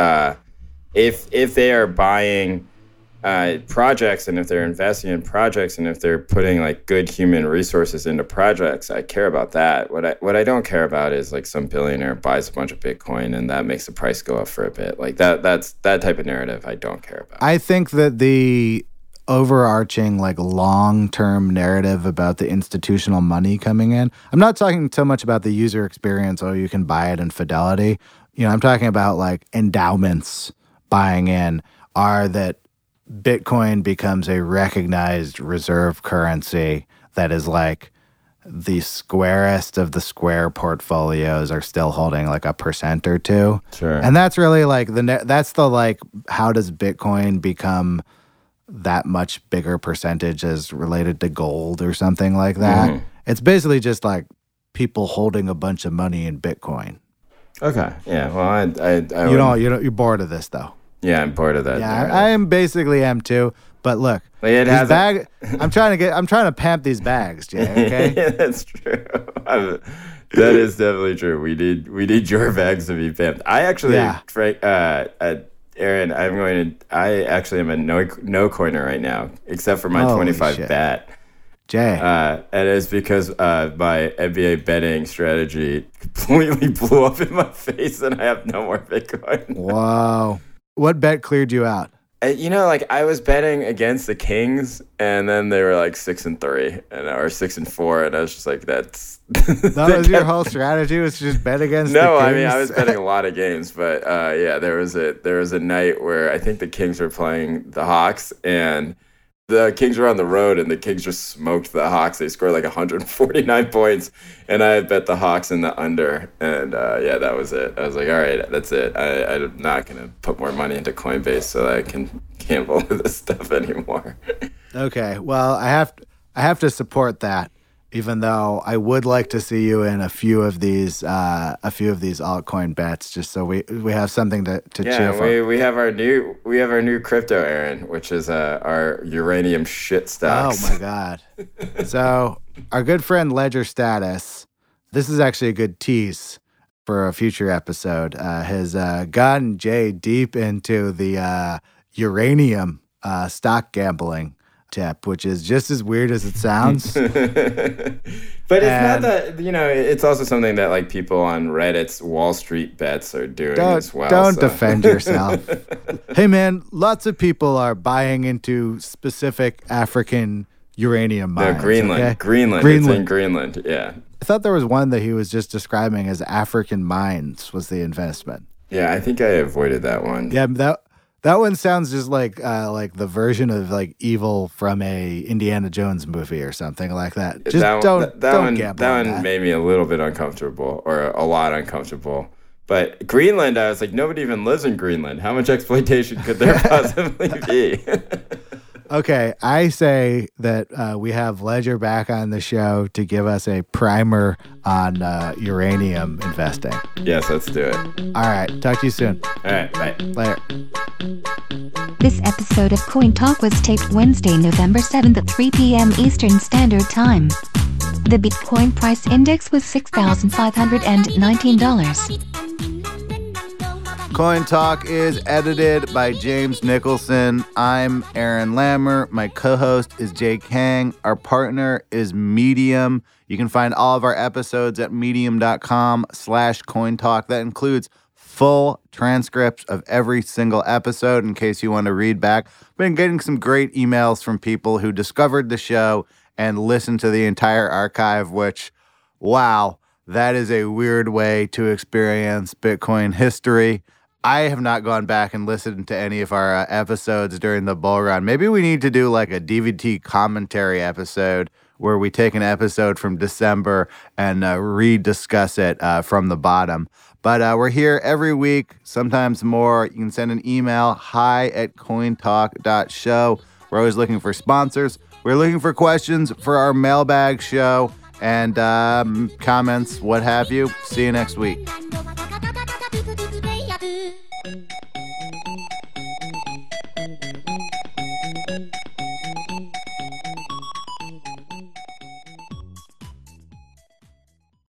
if they are buying projects, and if they're investing in projects, and if they're putting like good human resources into projects, I care about that. What I don't care about is like some billionaire buys a bunch of Bitcoin and that makes the price go up for a bit. Like that's that type of narrative I don't care about. I think that the overarching like long-term narrative about the institutional money coming in, I'm not talking so much about the user experience, or you can buy it in Fidelity. I'm talking about like endowments buying in, are that Bitcoin becomes a recognized reserve currency that is like the squarest of the square portfolios are still holding like 1% or 2%. Sure. And that's really like that's the like, how does Bitcoin become that much bigger percentage as related to gold or something like that? Mm-hmm. It's basically just like people holding a bunch of money in Bitcoin. Okay. Yeah. Well, you're bored of this though. Yeah, I'm bored of that. Yeah, I am basically am too. But look, I'm trying to pamp these bags, Jay. Okay, yeah, that's true. That is definitely true. We need your bags to be pamped. I actually, Aaron, I actually am a no coiner right now, except for my 25 bat. Jay. And it's because my NBA betting strategy completely blew up in my face, and I have no more Bitcoin. Wow. What bet cleared you out? Like I was betting against the Kings, and then they were like 6-3, or 6-4, and I was just like, "That's." That was your whole strategy, was to just bet against. No, the Kings? I mean I was betting a lot of games, but there was a night where I think the Kings were playing the Hawks, and the Kings were on the road, and the Kings just smoked the Hawks. They scored like 149 points, and I had bet the Hawks in the under. And yeah, that was it. I was like, all right, that's it. I'm not going to put more money into Coinbase so that I can gamble with this stuff anymore. Okay, well, I have to support that, even though I would like to see you in a few of these altcoin bets, just so we have something to cheer for. Yeah, we have our new crypto, Aaron, which is our uranium shit stocks. Oh my God! So our good friend Ledger Status, this is actually a good tease for a future episode, has gotten Jay deep into the uranium stock gambling tip, which is just as weird as it sounds. But it's not that, it's also something that like people on Reddit's Wall Street bets are doing as well. Don't defend yourself. Hey man, lots of people are buying into specific African uranium mines. No, Greenland. Okay? Greenland. It's in Greenland, yeah. I thought there was one that he was just describing as African mines was the investment. Yeah, I think I avoided that one. Yeah, that one sounds just like the version of like evil from a Indiana Jones movie or something like that. Just don't gamble. That one made me a little bit uncomfortable, or a lot uncomfortable. But Greenland, I was like, nobody even lives in Greenland. How much exploitation could there possibly be? Okay, I say that we have Ledger back on the show to give us a primer on uranium investing. Yes, let's do it. All right, talk to you soon. All right, bye. Later. This episode of Coin Talk was taped Wednesday, November 7th at 3 p.m. Eastern Standard Time. The Bitcoin price index was $6,519. Coin Talk is edited by James Nicholson. I'm Aaron Lammer. My co-host is Jake Kang. Our partner is Medium. You can find all of our episodes at medium.com/cointalk. That includes full transcripts of every single episode in case you want to read back. I've been getting some great emails from people who discovered the show and listened to the entire archive, which, wow, that is a weird way to experience Bitcoin history. I have not gone back and listened to any of our episodes during the bull run. Maybe we need to do like a DVD commentary episode where we take an episode from December and rediscuss it from the bottom. But we're here every week, sometimes more. You can send an email, hi@cointalk.show. We're always looking for sponsors. We're looking for questions for our mailbag show and comments, what have you. See you next week.